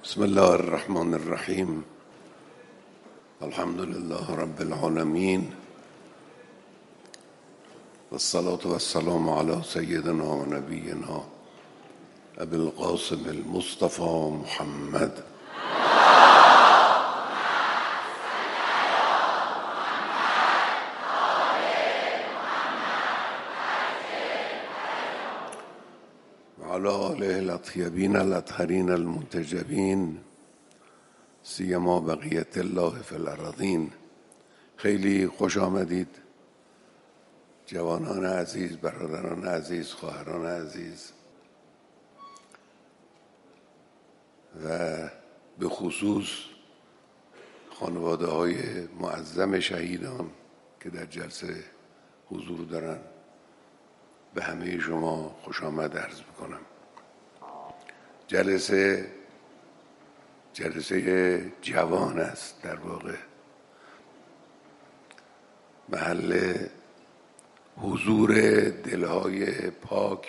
بسم الله الرحمن الرحیم. الحمد لله رب العالمین والصلاة والسلام على سیدنا و نبینا ابی القاسم المصطفى محمد. وعلى آله الأطيبين الأطهرين المنتجبين سیما بقیت الله فی الارضین. خیلی خوش آمدید جوانان عزیز، برادران عزیز، خواهران عزیز و به خصوص خانواده های معظم شهیدان که در جلسه حضور دارن. به همه شما خوش آمد عرض میکنم. جلسه جوان است، در واقع محل حضور دلهای پاک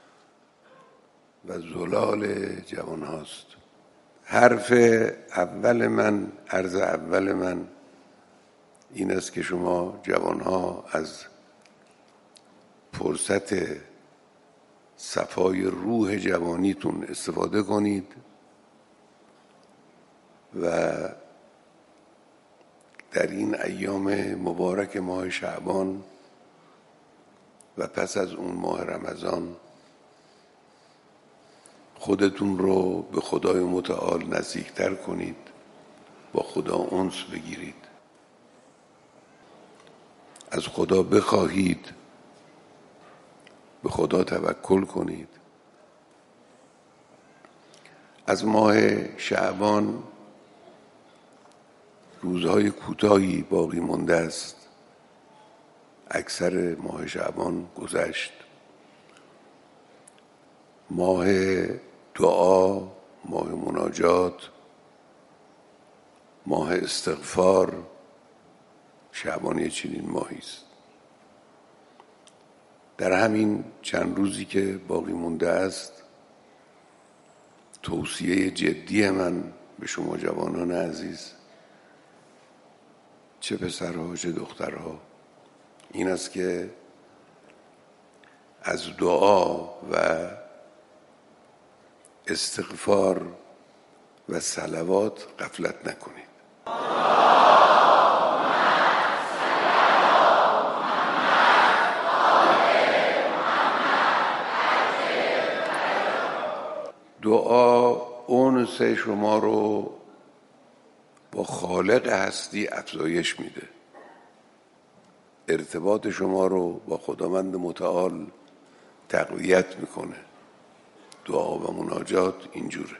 و زلال جوان هاست. عرض اول من این است که شما جوان ها از فرصت صفای روح جوانیتون استفاده کنید و در این ایام مبارک ماه شعبان و پس از اون ماه رمضان خودتون رو به خدای متعال نزدیکتر کنید، با خدا انس بگیرید، از خدا بخواهید، به خدا توکل کنید. از ماه شعبان روزهای کوتاهی باقی مانده است. اکثر ماه شعبان گذشت. ماه دعا، ماه مناجات، ماه استغفار. شعبان یه چنین ماهی است. در همین چند روزی که باقی مانده است، توصیه جدی من به شما جوانان عزیز، چه پسرها چه دخترها، این است که از دعا و استغفار و صلوات غفلت نکنید. دعا انس شما رو با خالق هستی افزایش میده. ارتباط شما رو با خداوند متعال تقویت میکنه. دعا و مناجات اینجوره.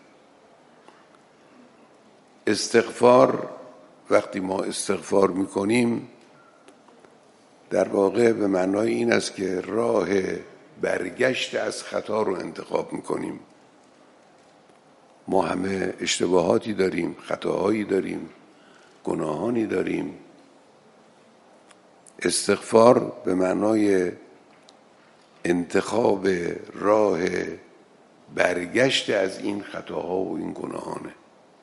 استغفار، وقتی ما استغفار میکنیم در واقع به معنای این است که راه برگشت از خطا رو انتخاب میکنیم. ما همه اشتباهاتی داریم، خطاهایی داریم، گناهانی داریم. استغفار به معنای انتخاب راه برگشت از این خطاها و این گناهانه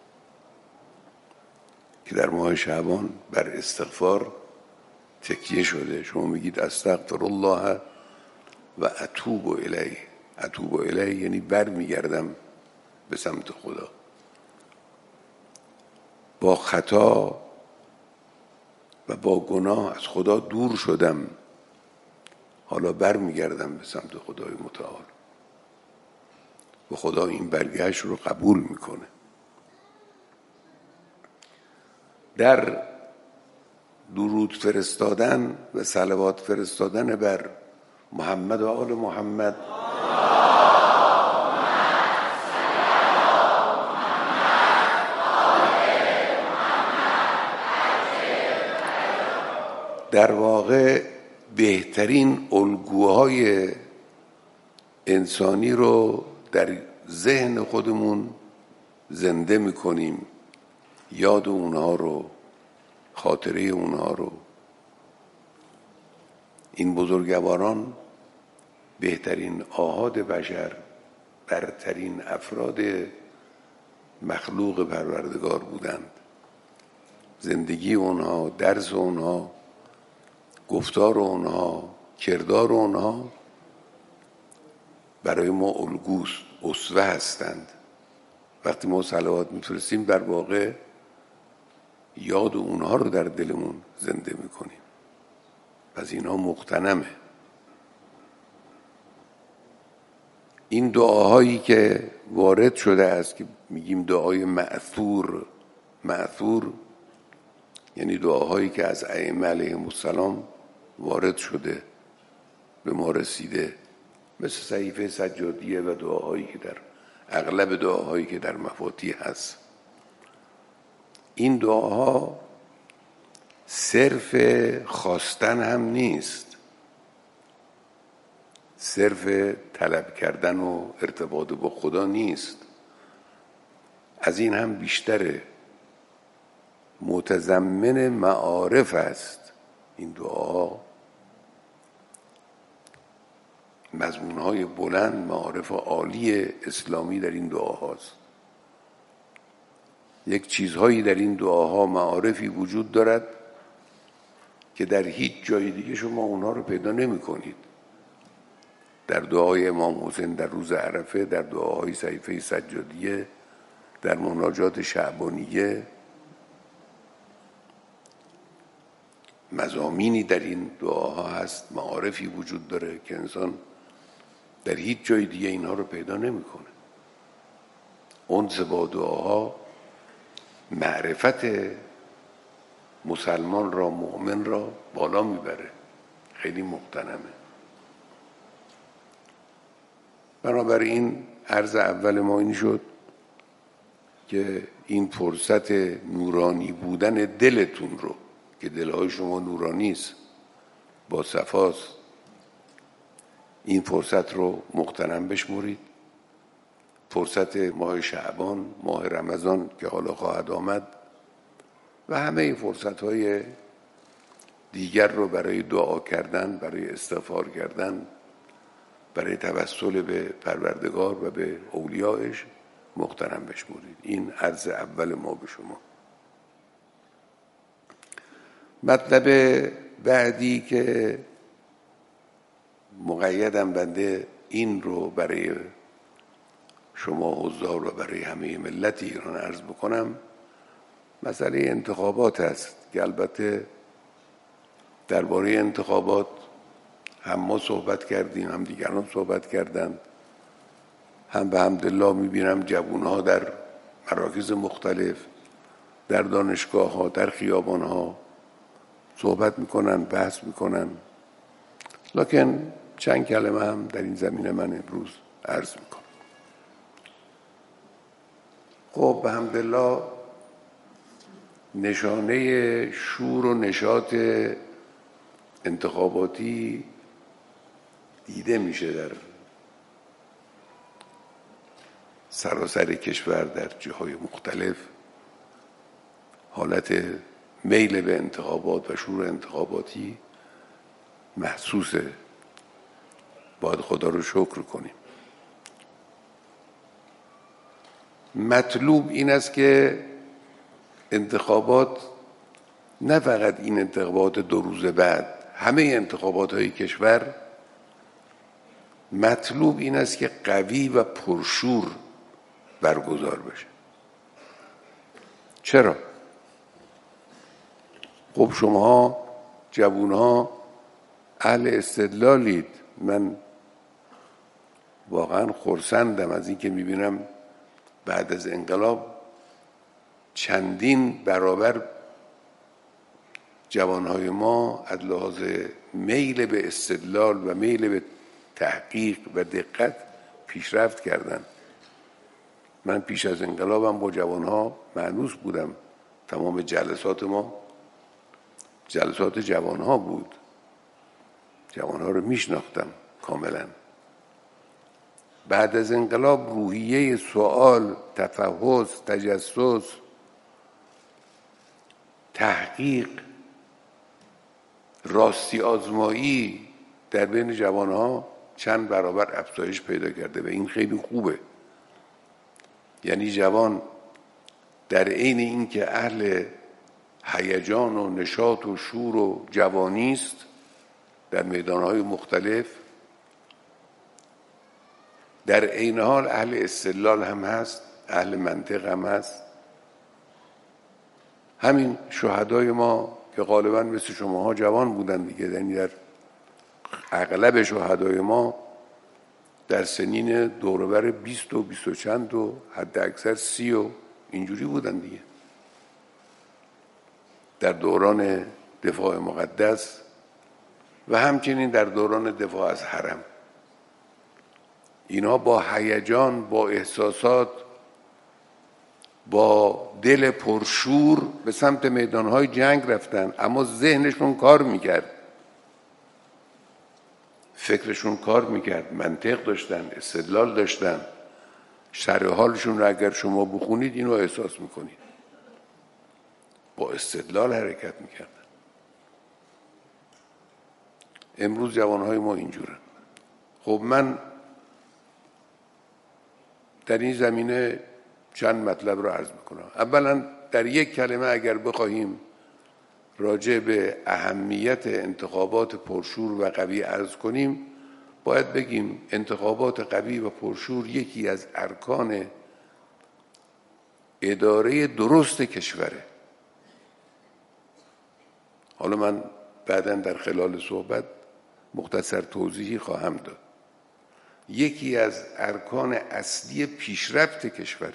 که در ماه شعبان بر استغفار تکیه شده. شما میگید استغفر الله و اتوب الیه. اتوب الیه یعنی بر میگردم به سمت خدا. با خطا و با گناه از خدا دور شدم، حالا بر میگردم به سمت خدای متعال و خدا این برگشت رو قبول میکنه. در درود فرستادن و صلوات فرستادن بر محمد و آل محمد در واقع بهترین الگوهای انسانی رو در ذهن خودمون زنده میکنیم. یاد اونها رو، خاطره اونها رو. این بزرگواران بهترین آحاد بشر، برترین افراد مخلوق پروردگار بودند. زندگی اونها، درس اونها، گفتار اونها، کردار اونها برای ما الگوست، اسوه هستند. وقتی ما صلوات میفرستیم در واقع یاد اونها رو در دلمون زنده میکنیم. پس اینها مغتنمه. این دعاهایی که وارد شده است که میگیم دعای مأثور یعنی دعاهایی که از ائمه علیهم السلام وارد شده، به ما رسیده، مثل صحیفه سجادیه و دعاهایی که در اغلب دعاهایی که در مفاتیح هست. این دعاها صرف خواستن هم نیست، صرف طلب کردن و ارتباط با خدا نیست، از این هم بیشتره، متضمن معارف است. این دعاها مضمونهای بلند، معارف عالی اسلامی در این دعاهاست. یک چیزهایی در این دعاها، معارفی وجود دارد که در هیچ جای دیگه شما اونها رو پیدا نمی کنید. در دعای امام حسین در روز عرفه، در دعاهای صحیفه سجادیه، در مناجات شعبانیه، مضامینی در این دعاها هست، معارفی وجود داره که انسان در هیچ جای دیگه اینها رو پیدا نمیکنه. انس با دعاها معرفت مسلمان را، مؤمن را بالا میبره، خیلی مغتنمه. بنابراین عرض اول ما این شد که این فرصت نورانی بودن دلتون رو، که دلهای شما نورانی است، با صفاست، این فرصت رو مغتنم بشمرید. فرصت ماه شعبان، ماه رمضان که حالا خواهد آمد و همه این فرصت‌های دیگر رو برای دعا کردن، برای استغفار کردن، برای توسل به پروردگار و به اولیایش مغتنم بشمرید. این عرض اول ما به شما. مطلب بعدی که مقیدم بنده این رو برای شما حضار و برای همه ملت ایران عرض بکنم، مسئله انتخابات است که البته درباره انتخابات هم ما صحبت کردیم، هم دیگران صحبت کردند، هم به حمدالله میبینم جوانها در مراکز مختلف، در دانشگاه ها، در خیابان ها صحبت میکنن، بحث میکنن. لکن چند کلمه هم در این زمینه من امروز عرض میکنم. خب به حمدالله نشانه شور و نشاط انتخاباتی دیده میشه در سراسر کشور، در جاهای مختلف. حالت میل به انتخابات و شور انتخاباتی محسوسه. باید خدا رو شکر کنیم. مطلوب این است که انتخابات، نه فقط این انتخابات 2 روز بعد، همه انتخابات های کشور، مطلوب این است که قوی و پرشور برگزار بشه. چرا؟ خب شما جوانها اهل استدلالید. من واقعا خرسندم از این که میبینم بعد از انقلاب چندین برابر جوانهای ما از لحاظ میل به استدلال و میل به تحقیق و دقت پیشرفت کردن. من پیش از انقلابم با جوانها مانوس بودم. تمام جلسات ما جلسات جوانها بود. جوانها رو میشناختم کاملا. بعد از انقلاب روحیه سوال، تفحص، تجسس، تحقیق، راستی آزمایی در بین جوانها چند برابر افزایش پیدا کرده و این خیلی خوبه. یعنی جوان در عین اینکه اهل هیجان و نشاط و شور و جوانی است در میدانهای مختلف، در عین حال اهل استدلال هم هست، اهل منطق هم هست. همین شهدای ما که غالبا مثل شماها جوان بودن دیگه، یعنی در اغلب شهدای ما در سنین دوربر 20 و 20 و چند و حد اکثر 30 و اینجوری بودن دیگه. در دوران دفاع مقدس و همچنین در دوران دفاع از حرم، اینا با هیجان، با احساسات، با دل پرشور به سمت میدانهای جنگ رفتن، اما ذهنشون کار میکرد، فکرشون کار میکرد، منطق داشتن، استدلال داشتن. شرح حالشون رو اگر شما بخونید اینو احساس میکنید، با استدلال حرکت میکردن. امروز جوانهای ما اینجورن. خب من در این زمینه چند مطلب رو عرض میکنم. اولا در یک کلمه اگر بخواهیم راجع به اهمیت انتخابات پرشور و قوی عرض کنیم، باید بگیم انتخابات قوی و پرشور یکی از ارکان اداره درست کشوره. حالا من بعداً در خلال صحبت مختصر توضیحی خواهم داد. یکی از ارکان اصلی پیشرفت کشور،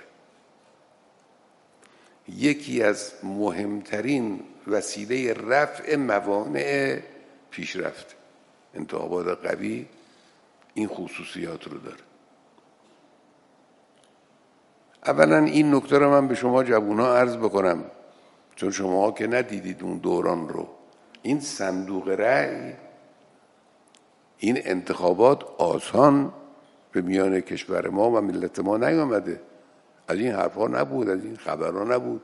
یکی از مهمترین وسیله رفع موانع پیشرفت. انتخابات قوی این خصوصیات رو داره. اولا این نکته رو من به شما جوونا عرض بکنم، چون شما که ندیدید اون دوران رو. این صندوق رأی، این انتخابات آسان به میان کشور ما و ملت ما نیامده. از این حرفا نبود، از این خبرها نبود.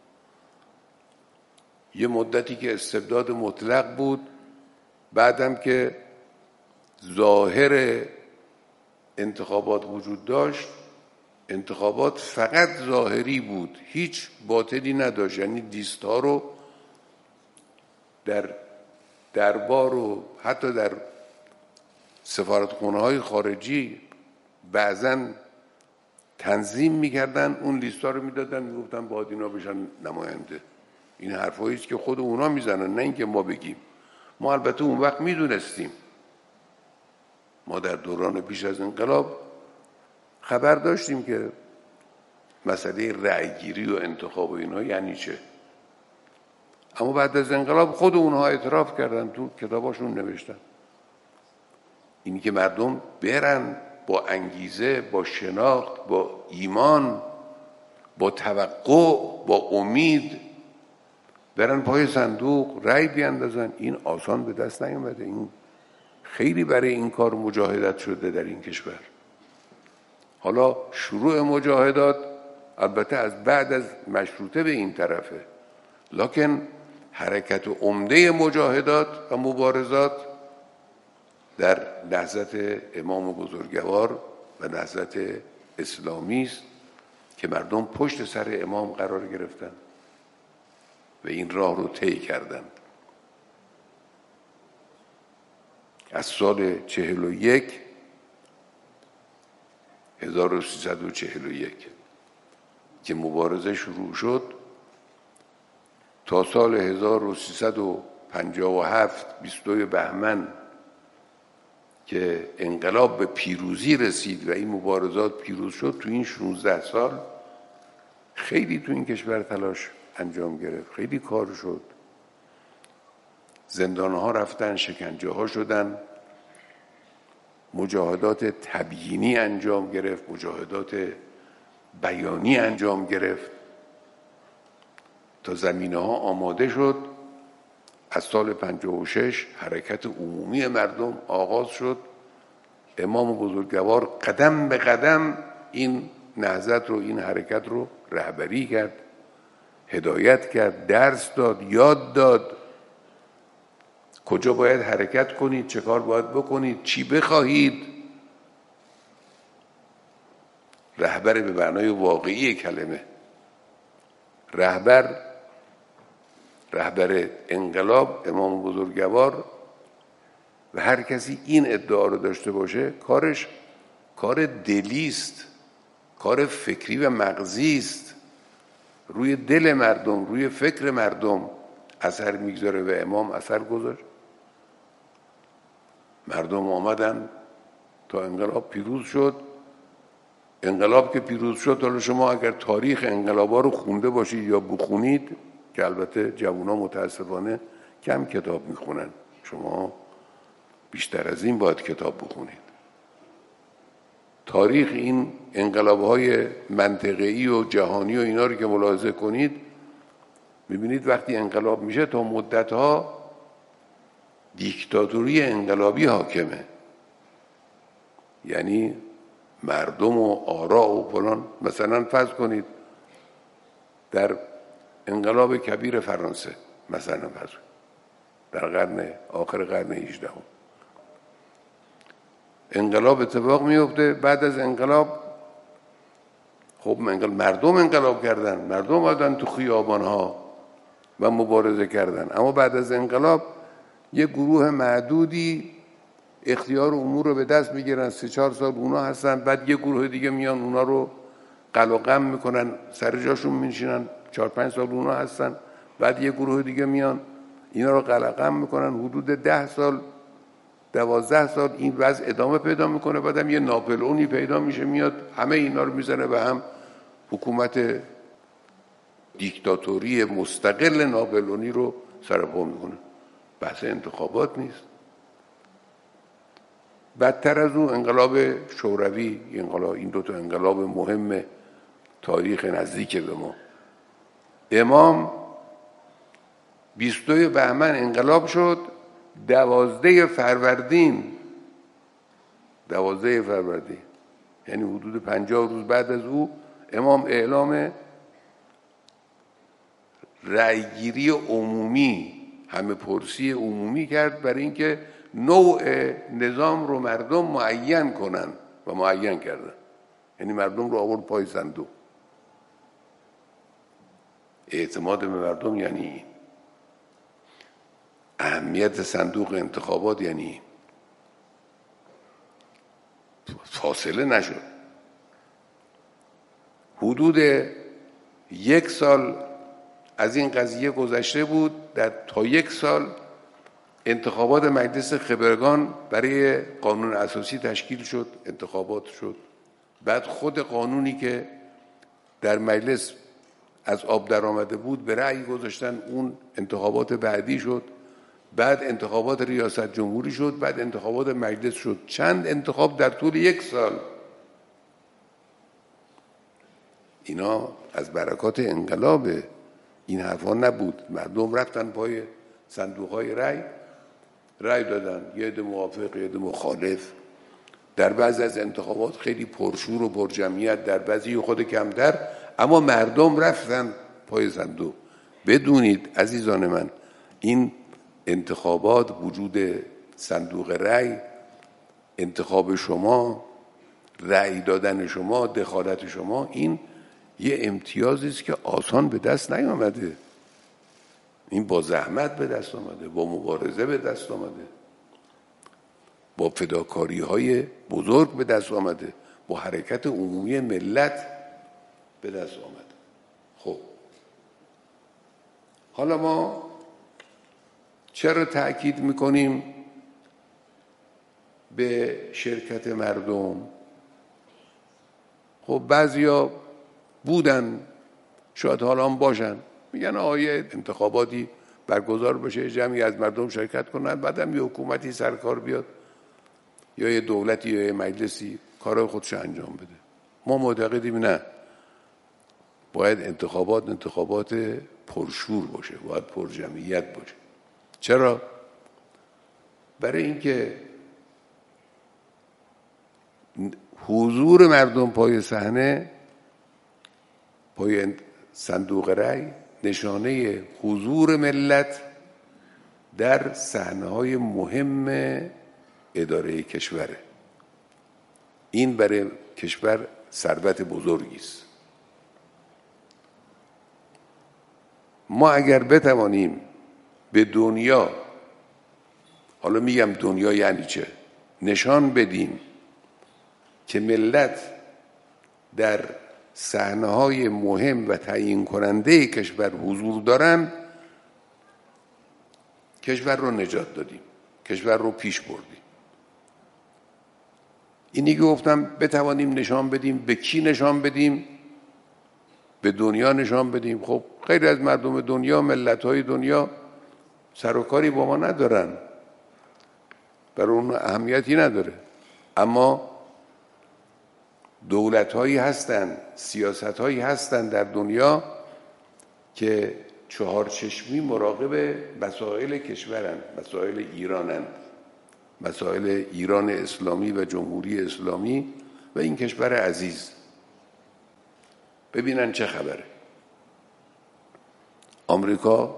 یه مدتی که استبداد مطلق بود، بعدم که ظاهر انتخابات وجود داشت، انتخابات فقط ظاهری بود، هیچ باطنی نداشت. یعنی لیست‌ها رو در دربار و حتی در سفارتخانه‌های خارجی بعضاً تنظیم می‌کردن، اون لیست‌ها رو می‌دادن، می‌گفتن باید اینا بشن نماینده. این حرفایی است که خود اونا میزنن، نه اینکه ما بگیم. ما البته اون وقت میدونستیم، ما در دوران پیش از انقلاب خبر داشتیم که مسئله رأیگیری و انتخاب و اینا یعنی چه. اما بعد از انقلاب خود اونها اعتراف کردن، تو کتاباشون نوشتن. اینی که مردم برن با انگیزه، با شناخت، با ایمان، با توقع، با امید برن پای صندوق رأی بیاندازن، این آسان به دست نیامده. این خیلی برای این کار مجاهدت شده در این کشور. حالا شروع مجاهدات البته از بعد از مشروطه به این طرفه، لکن حرکت عمده مجاهدات و مبارزات در نهضت امام بزرگوار و نهضت اسلامی است که مردم پشت سر امام قرار گرفتن و این راه رو طی کردند. از سال 1341 که مبارزه شروع شد تا سال 1357 22 بهمن که انقلاب به پیروزی رسید و این مبارزات پیروز شد، تو این 16 سال خیلی تو این کشور تلاش انجام گرفت، خیلی کار شد. زندانها رفتن، شکنجه ها شدن، مجاهدات تبیینی انجام گرفت، مجاهدات بیانی انجام گرفت تا زمینه ها آماده شد. از سال 56 حرکت عمومی مردم آغاز شد. امام بزرگوار قدم به قدم این نهضت رو، این حرکت رو رهبری کرد، هدایت کرد، درس داد، یاد داد کجا باید حرکت کنید، چه کار باید بکنید، چی بخواهید. رهبر به معنای واقعی کلمه. رهبر انقلاب امام بزرگوار و هر کسی این ادعا رو داشته باشه کارش کار دلیست، کار فکری و مغزی است، روی دل مردم، روی فکر مردم اثر میگذاره و امام اثر گذاشت. مردم آمدن تا انقلاب پیروز شد. انقلاب که پیروز شد، حالا شما اگر تاریخ انقلابا رو خونده باشید یا بخونید، که البته جوونا متاسفانه کم کتاب میخونن، شما بیشتر از این باید کتاب بخونید. تاریخ این انقلاب‌های منطقه‌ای و جهانی و اینا رو که ملاحظه کنید، می‌بینید وقتی انقلاب میشه تا مدت‌ها دیکتاتوری انقلابی حاکمه، یعنی مردم و آراء و فلان. مثلا فرض کنید در انقلاب کبیر فرانسه، مثلا فرض کنید در آخر قرن 18 انقلاب اتفاق میفته. بعد از انقلاب خب مردم انقلاب کردن، مردم آمدن تو خیابانها و مبارزه کردن، اما بعد از انقلاب یک گروه معدودی اختیار امور رو به دست میگیرن، 3-4 سال اونا هستن، بعد یک گروه دیگه میان اونا رو قل و قم میکنن، سر جاشون میشینن، 4-5 سال اونا هستن، بعد یک گروه دیگه میان اینا رو قل و قم میکنن، حدود 10 سال 12 سال این وضع ادامه پیدا میکنه. بعدم یه ناپلئونی پیدا میشه، میاد همه اینا رو میزنه به هم، حکومت دیکتاتوری مستقل ناپلئونی رو سرپا میکنه. بحث انتخابات نیست. بدتر از اون انقلاب شوروی، این دو تا انقلاب مهم تاریخ نزدیک به ما. امام 22 بهمن انقلاب شد، 12 فروردین یعنی حدود 50 روز بعد از او امام اعلام رأیگیری عمومی، همه پرسی عمومی کرد برای اینکه نوع نظام رو مردم معین کنن و معین کردن. یعنی مردم رو آورد پای صندوق. اعتماد به مردم یعنی اهمیت صندوق انتخابات، یعنی فاصله نشد. حدود 1 سال از این قضیه گذشته بود، تا 1 سال انتخابات مجلس خبرگان برای قانون اساسی تشکیل شد، انتخابات شد. بعد خود قانونی که در مجلس از آب در آمده بود به رأی گذاشتن، اون انتخابات بعدی شد. بعد انتخابات ریاست جمهوری شد، بعد انتخابات مجلس شد. چند انتخاب در طول 1 سال. اینا از برکات انقلاب. این حرفا نبود. مردم رفتن پای صندوق‌های رأی دادن، یه عده موافق، یه عده مخالف. در بعضی از انتخابات خیلی پرشور و پرجمعیت، در بعضی خود کمتر، اما مردم رفتن پای صندوق. بدونید عزیزان من، این انتخابات، وجود صندوق رأی، انتخاب شما، رأی دادن شما، دخالت شما، این یه امتیازی است که آسان به دست نیامده. این با زحمت به دست آمده، با مبارزه به دست آمده، با فداکاری‌های بزرگ به دست آمده، با حرکت عمومی ملت به دست آمده. خب حالا ما چرا تأکید میکنیم به شرکت مردم؟ خب بعضیا بودن، شاید حالا هم باشن، میگن آیه انتخاباتی برگزار بشه، جمعی از مردم شرکت کنن، بعدم یه حکومتی سرکار بیاد یا یه دولتی یا یه مجلسی کارهای خودش انجام بده. ما معتقدیم نه، باید انتخابات پرشور باشه، باید پرجمعیت باشه. چرا؟ برای اینکه حضور مردم پای صحنه، پای صندوق رأی، نشانه حضور ملت در صحنه‌های مهم اداره کشوره. این برای کشور ثروت بزرگی است. ما اگر بتوانیم به دنیا، حالا میگم دنیا یعنی چه، نشان بدیم که ملت در صحنه‌های مهم و تعیین کننده کشور حضور دارن، کشور رو نجات دادیم، کشور رو پیش بردیم. اینی که گفتم بتوانیم نشان بدیم، به کی نشان بدیم؟ به دنیا نشان بدیم. خب خیلی از مردم دنیا، ملت‌های دنیا سر و کاری با ما ندارن، برای اون اهمیتی نداره، اما دولت‌هایی هستن، سیاست‌هایی هستن در دنیا که چهارچشمی مراقب مسائل کشورن، مسائل ایرانن، مسائل ایران اسلامی و جمهوری اسلامی و این کشور عزیز. ببینن چه خبره. آمریکا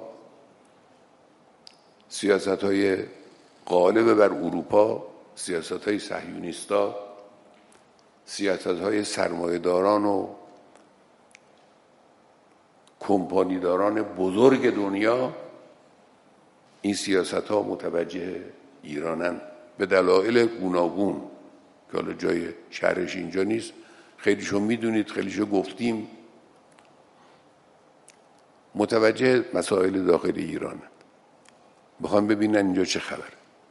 سیاست‌های غالب بر اروپا، سیاست‌های صهیونیستا، سیاست‌های سرمایه‌داران و کمپانیداران بزرگ دنیا، این سیاست‌ها متوجه ایرانن به دلایل گوناگون که حالا جای شرحش اینجا نیست، خیلیشو میدونید، خیلیشو گفتیم. متوجه مسائل داخل ایرانن، بخوام ببینن اینجا چه خبر.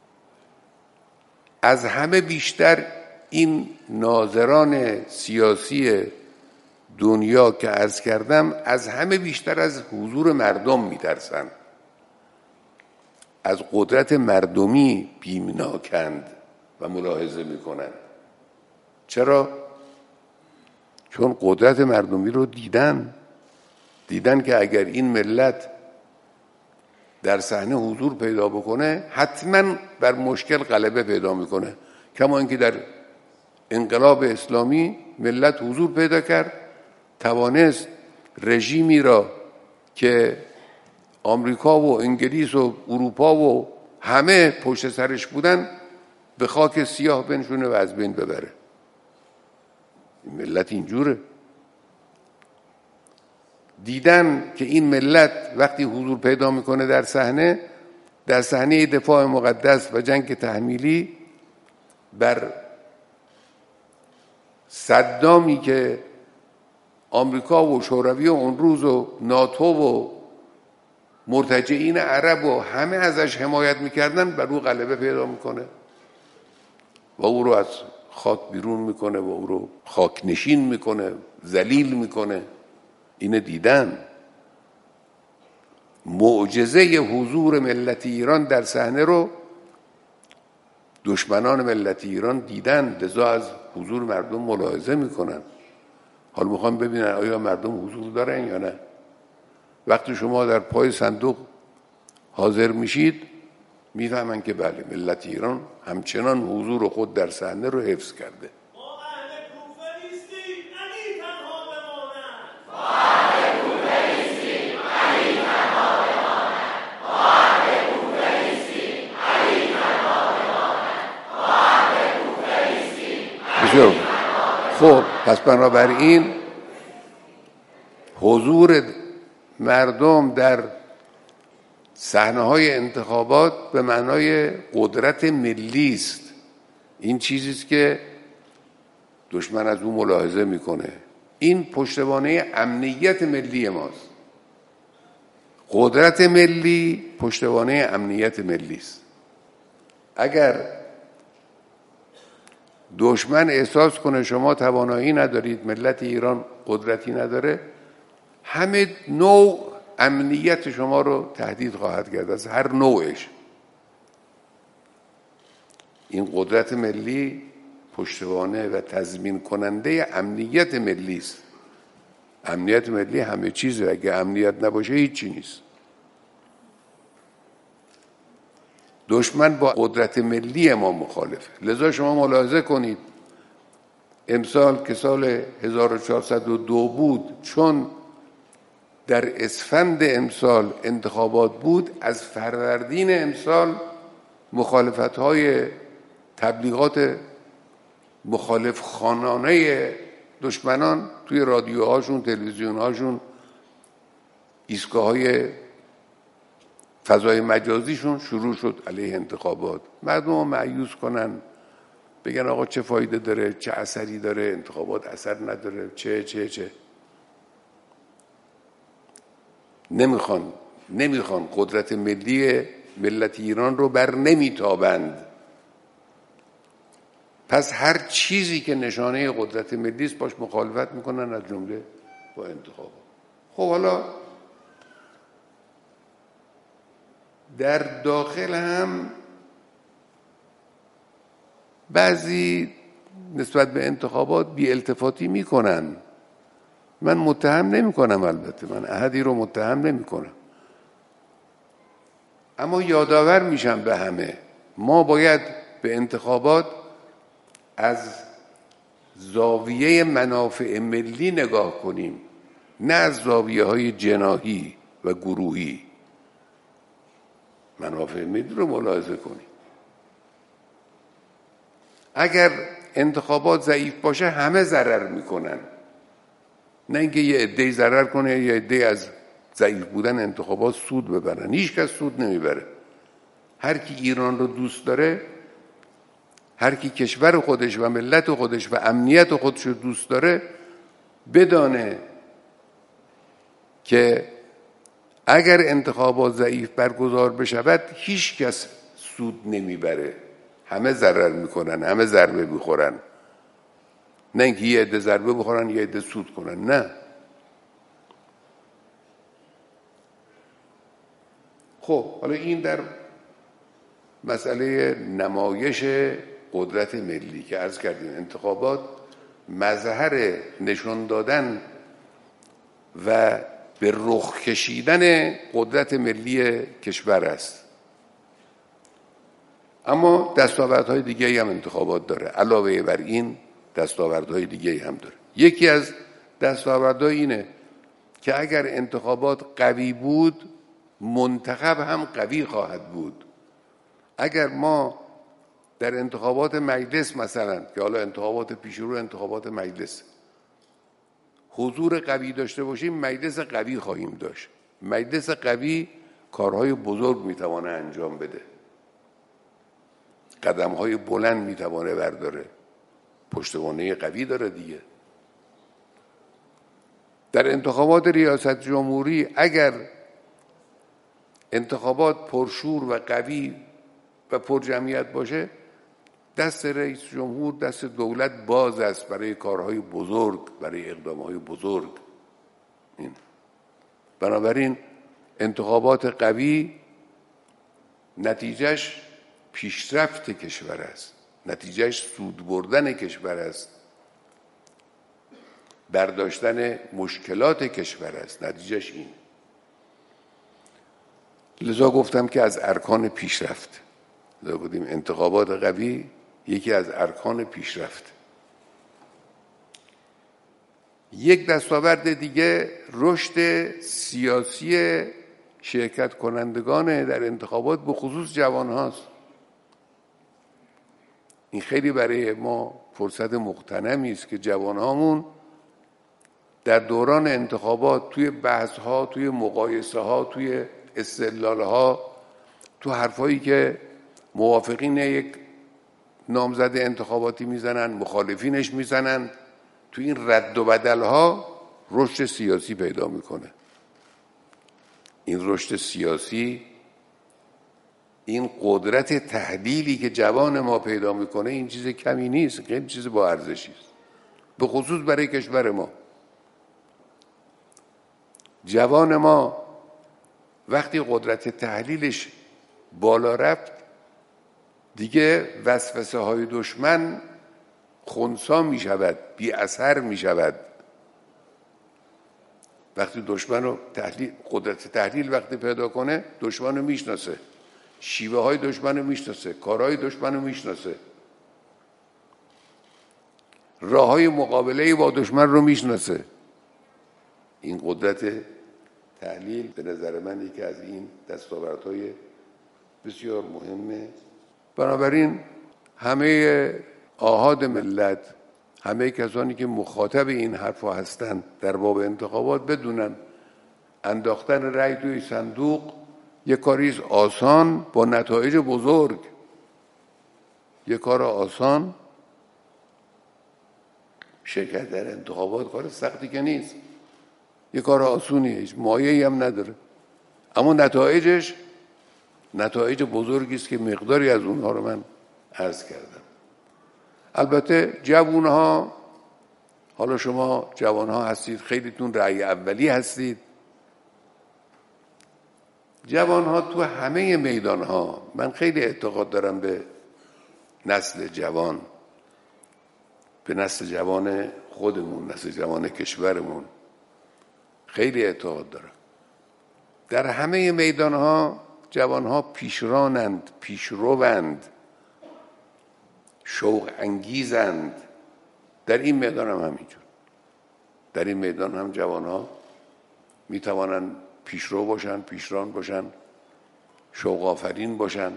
از همه بیشتر این ناظران سیاسی دنیا که عرض کردم، از همه بیشتر از حضور مردم میترسن، از قدرت مردمی بیمناکند و ملاحظه میکنن. چرا؟ چون قدرت مردمی رو دیدن که اگر این ملت در صحنه حضور پیدا بکنه حتما بر مشکل غلبه پیدا میکنه. کما اینکه در انقلاب اسلامی ملت حضور پیدا کرد، توانست رژیمی را که آمریکا و انگلیس و اروپا و همه پشت سرش بودن به خاک سیاه بنشونه و از بین ببره. ملت اینجوره. دیدن که این ملت وقتی حضور پیدا میکنه در صحنه دفاع مقدس و جنگ تحمیلی بر صدامی که آمریکا و شوروی و اون روز و ناتو و مرتجعین عرب و همه ازش حمایت میکردن، بر او غلبه پیدا میکنه و او رو از خاک بیرون میکنه و او رو خاک نشین میکنه، ذلیل میکنه. اینه دیدن. معجزه حضور ملت ایران در صحنه رو دشمنان ملت ایران دیدن، لذا از حضور مردم ملاحظه میکنن. حالا میخوام ببینن آیا مردم حضور دارن یا نه. وقتی شما در پای صندوق حاضر میشید میفهمن که بله، ملت ایران همچنان حضور خود در صحنه رو حفظ کرده. خب پس بنابراین حضور مردم در صحنه‌های انتخابات به معنای قدرت ملی است. این چیزی است که دشمن از اون ملاحظه میکنه. این پشتوانه امنیت ملی ماست. قدرت ملی پشتوانه امنیت ملی است. اگر دشمن احساس کنه شما توانایی ندارید، ملت ایران قدرتی نداره، همه نوع امنیت شما رو تهدید خواهد کرد، از هر نوعش. این قدرت ملی پشتوانه و تضمین کننده امنیت ملی است. امنیت ملی همه چیزه. اگه امنیت نباشه هیچی نیست. دشمن با قدرت ملی ما مخالفه. لذا شما ملاحظه کنید امسال که سال 1402 بود، چون در اسفند امسال انتخابات بود، از فروردین امسال مخالفت‌های تبلیغات مخالف خانانه دشمنان توی رادیوهاشون، تلویزیونهاشون ایستگاه‌های فضای مجازیشون شروع شد علیه انتخابات. مردم رو مایوس کنن، بگن آقا چه فایده داره، چه اثری داره، انتخابات اثر نداره، چه نمیخوان قدرت ملی ملت ایران رو بر نمیتابند. پس هر چیزی که نشانه قدرت ملی است باش مخالفت میکنن، از جمله با انتخابات. خب حالا در داخل هم بعضی نسبت به انتخابات بی التفاتی میکنن. من متهم نمی کنم، البته من احدی رو متهم نمی کنم، اما یادآور میشم به همه ما باید به انتخابات از زاویه منافع ملی نگاه کنیم، نه از زاویه‌های جناحی و گروهی. منافع ملی رو ملاحظه کنیم. اگر انتخابات ضعیف باشه همه ضرر میکنن، نه اینکه یه عده‌ای ضرر کنه یا عده‌ای از ضعیف بودن انتخابات سود ببرن. هیچ کس سود نمیبره. هر کی ایران رو دوست داره، هر کی کشور خودش و ملت خودش و امنیت خودش رو دوست داره، بدانه که اگر انتخابات ضعیف برگزار بشود هیچ کس سود نمیبره، همه ضرر میکنن، همه ضربه میخورن. نه اینکه یه عده ضربه بخورن یه عده سود کنن، نه. خب حالا این در مسئله نمایش قدرت ملی که عرض کردیم انتخابات مظهر نشان دادن و به رخ کشیدن قدرت ملی کشور است. اما دستاوردهای دیگه هم انتخابات داره. علاوه بر این دستاوردهای دیگه هم داره. یکی از دستاوردها اینه که اگر انتخابات قوی بود منتخب هم قوی خواهد بود. اگر ما در انتخابات مجلس مثلا، که حالا انتخابات پیشرو انتخابات مجلس، حضور قوی داشته باشیم مجلس قوی خواهیم داشت. مجلس قوی کارهای بزرگ میتوانه انجام بده، قدمهای بلند میتوانه برداره، پشتوانه قوی داره دیگه. در انتخابات ریاست جمهوری اگر انتخابات پرشور و قوی و پرجمعیت باشه، دست رئیس جمهور، دست دولت باز است برای کارهای بزرگ، برای اقدامهای بزرگ. بنابراین انتخابات قوی نتیجهش پیشرفت کشور است، نتیجهش سود بردن کشور است، برداشتن مشکلات کشور است، نتیجهش این. لذا گفتم که از ارکان پیشرفت، لذا گفتیم انتخابات قوی یکی از ارکان پیشرفت. یک دستاورد دیگه رشد سیاسی شرکت کنندگان در انتخابات به خصوص جوان هاست. این خیلی برای ما فرصت مغتنمی است که جوان هامون در دوران انتخابات توی بحث ها، توی مقایسه ها، توی استدلال ها، تو حرفایی که موافقین یک نامزد انتخاباتی میزنن، مخالفینش میزنن، تو این رد و بدل ها رشد سیاسی پیدا میکنه. این رشد سیاسی، این قدرت تحلیلی که جوان ما پیدا میکنه، این چیز کمی نیست، خیلی چیز با ارزشی است، به خصوص برای کشور ما. جوان ما وقتی قدرت تحلیلش بالا رفت، دیگه وسوسه های دشمن خنثی می شود، بی اثر می شود. وقتی دشمن رو قدرت تحلیل وقتی پیدا کنه، دشمن رو میشناسه، شیوه های دشمن رو میشناسه، کارهای دشمن رو میشناسه، راه های مقابله با دشمن رو میشناسه. این قدرت تحلیل به نظر من یکی از این دستاوردهای بسیار مهمه. بنابراین همه آحاد ملت، همه کسانی که مخاطب این حرفا هستند در باب انتخابات بدونن انداختن رأی توی صندوق یک کاری آسان با نتایج بزرگ. یک کار آسان، شرکت در انتخابات کار سختی که نیست، یک کار آسونیه، هیچ مایه‌ای هم نداره، اما نتایجش نتایج بزرگی است که مقداری از اونها رو من عرض کردم. البته جوانها، حالا شما جوانها هستید، خیلیتون رأی اولی هستید، جوانها تو همه میدانها، من خیلی اعتقاد دارم به نسل جوان، به نسل جوان خودمون، نسل جوان کشورمون خیلی اعتقاد دارم. در همه میدانها جوانها پیشرانند، پیشروند، شوق انگیزند. در این میدان هم همینجور. در این میدان هم جوانها میتوانند پیشرو باشن، پیشران باشن، شوق آفرین باشن.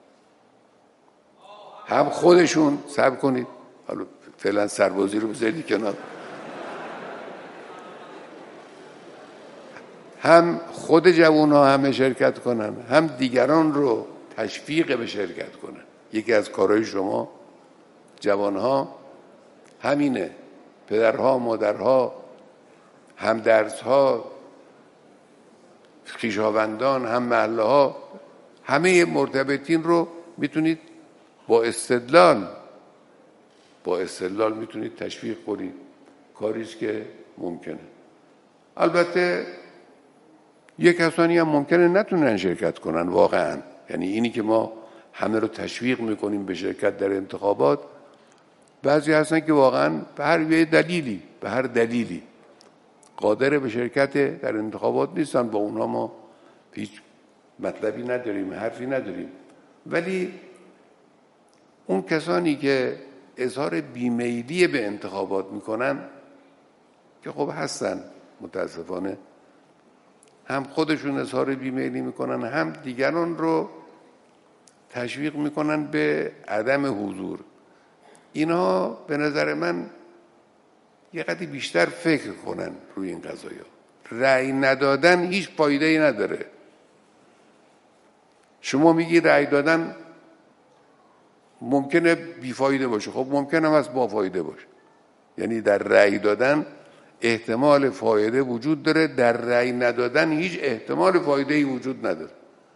هم خودشون، صبر کنید حالا فعلا سربازی رو بذارید کنار، هم خود جوانها همه شرکت کنن، هم دیگران رو تشویق به شرکت کنن. یکی از کارهای شما جوانها همینه. پدرها، مادرها، همدرسها، خویشاوندان، هم محله ها، همه مرتبطین رو میتونید با استدلال میتونید تشویق کنید. کاریست که ممکنه. البته یک کسانی هم ممکنه نتونن شرکت کنن واقعا. یعنی اینی که ما همه رو تشویق میکنیم به شرکت در انتخابات، بعضی هستن که واقعا به هر دلیلی قادر به شرکت در انتخابات نیستن. با اونها ما هیچ مطلبی نداریم، حرفی نداریم. ولی اون کسانی که اظهار بیمیلی به انتخابات میکنن که خب هستن، متاسفانه هم خودشون اظهار بیمیلی میکنن، هم دیگران رو تشویق میکنن به عدم حضور. اینها به نظر من یه قدری بیشتر فکر کنن روی این قضایا. رأی ندادن هیچ فایده‌ای نداره. شما میگی رأی دادن ممکنه بیفایده باشه، خب ممکنه هم از با فایده باشه. یعنی در رأی دادن احتمال فایده وجود داره، در رأی ندادن هیچ احتمال فایده‌ای وجود نداره.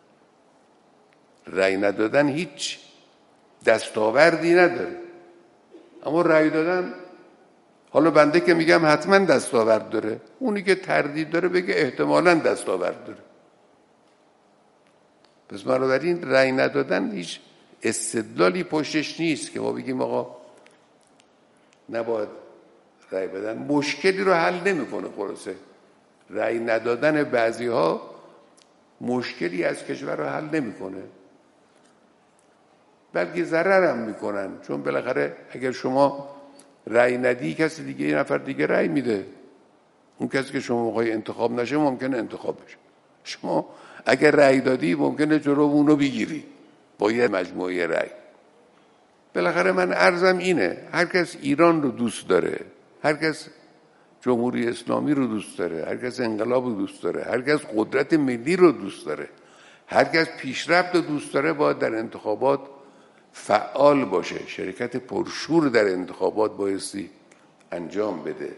رأی ندادن هیچ دستاوردی نداره، اما رأی دادن، حالا بنده که میگم حتما دستاورد داره، اونی که تردید داره بگه احتمالاً دستاورد داره. پس بنابراین رأی ندادن هیچ استدلالی پشتش نیست که ما بگیم آقا نباید رأی بدن. مشکلی رو حل نمیکنه. خلاصه رأی ندادن بعضی‌ها مشکلی از کشور رو حل نمیکنه، بلکه ضرر هم میکنن. چون بالاخره اگر شما رأی ندی، کسی دیگه، یه نفر دیگه رأی میده. اون کسی که شما میخوای انتخاب نشه ممکنه انتخاب بشه. شما اگر رأی دادی ممکنه جلو اونو بگیری با یه مجموعه رأی. بالاخره من عرضم اینه، هر کس ایران رو دوست داره، هر کس جمهوری اسلامی رو دوست داره، هر کس انقلاب رو دوست داره، هر کس قدرت ملی رو دوست داره، هر کس پیشرفت رو دوست داره، باید در انتخابات فعال باشه. شرکت پرشور در انتخابات بایستی انجام بده.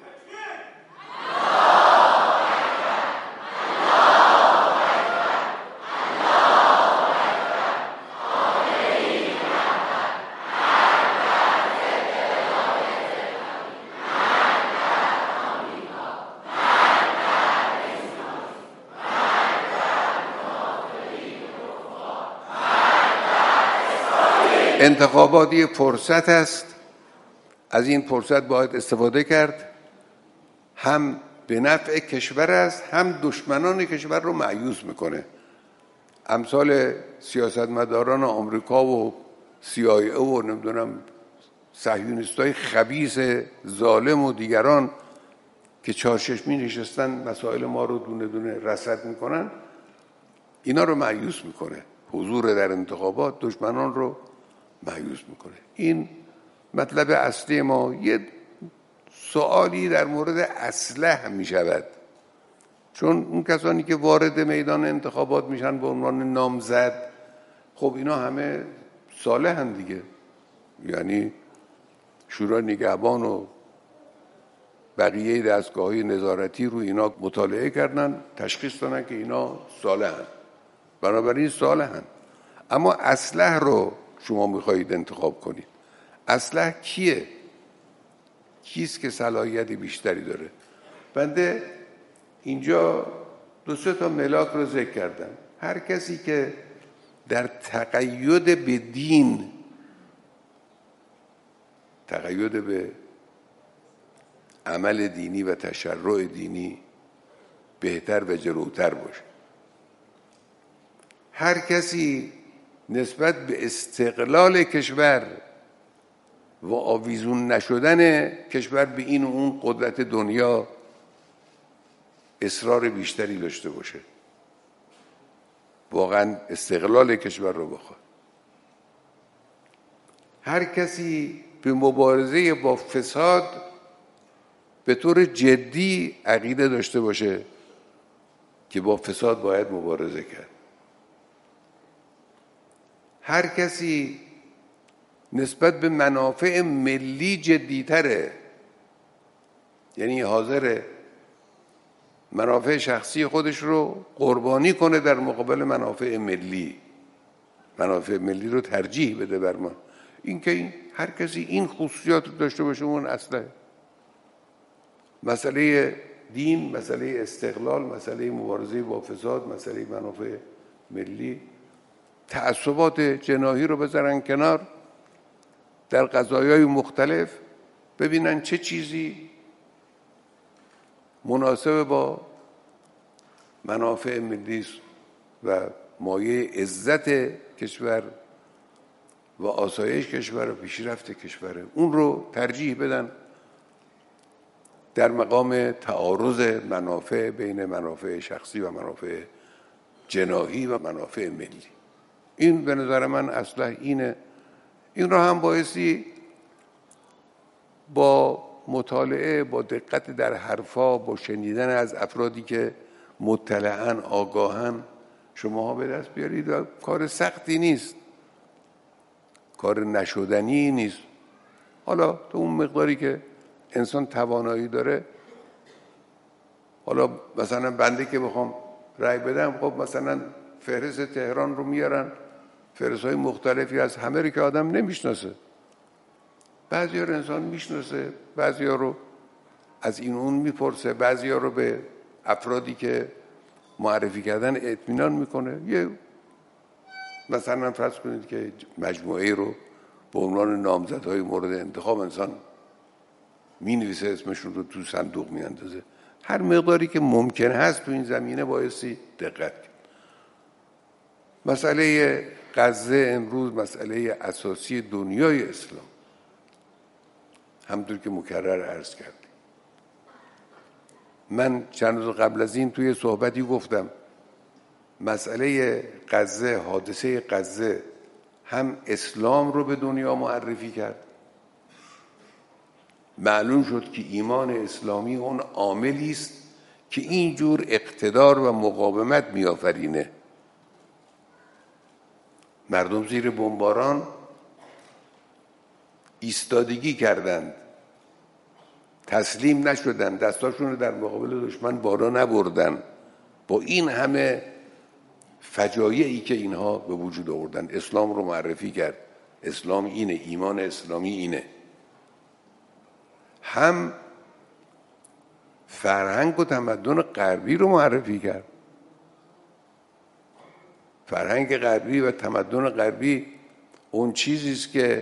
انتخابات یه فرصت است، از این فرصت باید استفاده کرد. هم به نفع کشور است، هم دشمنان کشور رو مایوس میکنه. امثال سیاستمداران آمریکا و CIA و نمیدونم صهیونیستای خبیث ظالم و دیگران که چارچشمی نشستن مسائل ما رو دونه دونه رصد میکنن، اینا رو مایوس میکنه. حضور در انتخابات دشمنان رو مایوس میکنه. این مطلب اصلی ما. یه سوالی در مورد اسلحه میشود. چون اون کسانی که وارد میدان انتخابات میشن به عنوان نامزد، خب اینا همه صالحن دیگه، یعنی شورای نگهبان و بقیه دستگاه‌های نظارتی رو اینا مطالعه کردن، تشخیص دادن که اینا صالحن، بنابراین صالحن. اما اصلح رو شما میخواهید انتخاب کنید. اصلح کیه؟ کیست که صلاحیت بیشتری داره؟ بنده اینجا 2-3 تا ملاک رو ذکر کردم. هر کسی که در تقید به دین، تقید به عمل دینی و تشرع دینی بهتر و جلوتر باشه. هر کسی نسبت به استقلال کشور و آویزون نشدن کشور به این و اون قدرت دنیا اصرار بیشتری داشته باشه، واقعا استقلال کشور رو بخواد. هر کسی به مبارزه با فساد به طور جدی عقیده داشته باشه که با فساد باید مبارزه کرد. هر کسی نسبت به منافع ملی جدیتره، یعنی حاضر منافع شخصی خودش رو قربانی کنه در مقابل منافع ملی، منافع ملی رو ترجیح بده بر ما. این که هر کسی این خصوصیات رو داشته باشه اون اصله. مسئله دین، مسئله استقلال، مسئله مبارزه با فساد، مسئله منافع ملی، تعصبات جناحی رو بذارن کنار، در قضایای مختلف ببینن چه چیزی مناسب با منافع ملی و مایه عزت کشور و آسایش کشور و پیشرفت کشور، اون رو ترجیح بدن در مقام تعارض منافع بین منافع شخصی و منافع جناحی و منافع ملی. این به نظر من اصلا اینه. این را هم بایستی با مطالعه، با دقت در حرفا، با شنیدن از افرادی که مطلعاً، آگاهن، شماها به دست بیارید. و کار سختی نیست، کار نشدنی نیست. حالا تو اون مقداری که انسان توانایی داره، حالا مثلا بنده که بخوام رأی بدم، خب مثلا فهرست تهران رو میارن، فهرست‌های مختلفی از همه رو که آدم نمیشناسه، بعضی ها رو انسان میشناسه، بعضی ها رو از این اون میپرسه، بعضی ها رو به افرادی که معرفی کردن اطمینان میکنه. یه مثلا فرض کنید که مجموعه رو به عنوان نامزدهای مورد انتخاب انسان مینویسه، اسمشون رو تو صندوق میاندازه. هر مقداری که ممکن هست تو این زمینه بایستی دقت کرد. مسئله غزه امروز مسئله اساسی دنیای اسلام، همونطور که مکرر عرض کردیم. من چند روز قبل از این توی صحبتی گفتم مسئله غزه، حادثه غزه، هم اسلام رو به دنیا معرفی کرد. معلوم شد که ایمان اسلامی اون عاملی است که اینجور اقتدار و مقاومت میآفرینه. مردم زیر بمباران ایستادگی کردند، تسلیم نشدن، دستاشون رو در مقابل دشمن بالا نبردن. با این همه فجایعی که اینها به وجود آوردن، اسلام رو معرفی کرد. اسلام اینه، ایمان اسلامی اینه. هم فرهنگ و تمدن غربی رو معرفی کرد. فرهنگ غربی و تمدن غربی اون چیزی است که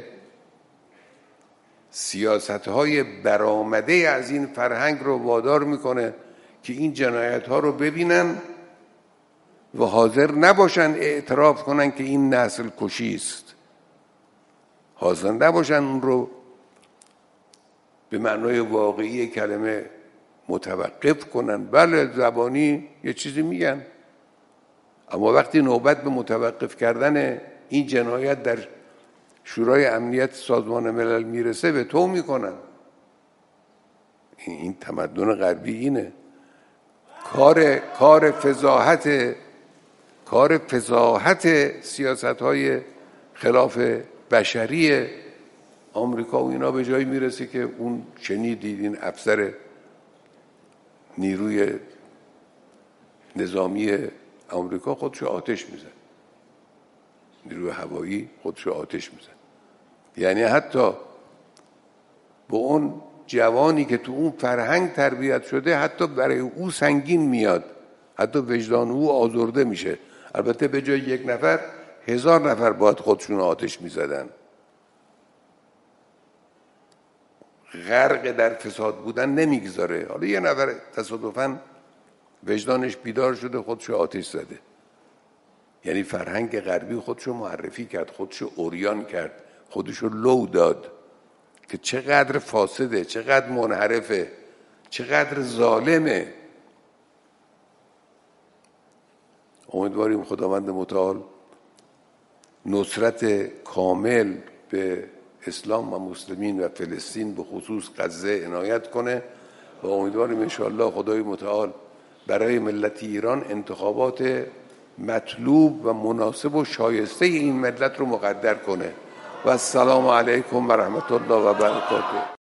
سیاست‌های برآمده از این فرهنگ رو وادار میکنه که این جنایت‌ها رو ببینن و حاضر نباشن اعتراف کنن که این نسل کشی است، حاضر نباشن اون رو به معنای واقعی کلمه متوقف کنن. بله زبانی یه چیزی میگن، اما وقتی نوبت به متوقف کردن این جنایت در شورای امنیت سازمان ملل میرسه به تو میکنن. این تمدن غربی اینه. کار فضاحت سیاست‌های خلاف بشری آمریکا و اینا به جایی میرسه که اون شنیدید این افسر نیروی نظامی آمریکا خودشو آتش میزن، نیروی هوایی خودشو آتش میزن. یعنی حتی با اون جوانی که تو اون فرهنگ تربیت شده حتی برای او سنگین میاد، حتی وجدان او آزرده میشه. البته به جای یک نفر 1000 نفر باید خودشون آتش میزدن. غرق در فساد بودن نمیگذاره. حالا یه نفر تصادفاً وجدانش بیدار شده خودشو آتش زده. یعنی فرهنگ غربی خودشو معرفی کرد، خودشو عریان کرد، خودشو لو داد که چقدر فاسده، چقدر منحرفه، چقدر ظالمه. امیدواریم خداوند متعال نصرت کامل به اسلام و مسلمین و فلسطین به خصوص غزه عنایت کنه و امیدواریم انشاءالله خدای متعال برای ملت ایران انتخابات مطلوب و مناسب و شایسته این ملت رو مقدر کنه. و السلام علیکم و رحمت الله و برکاته.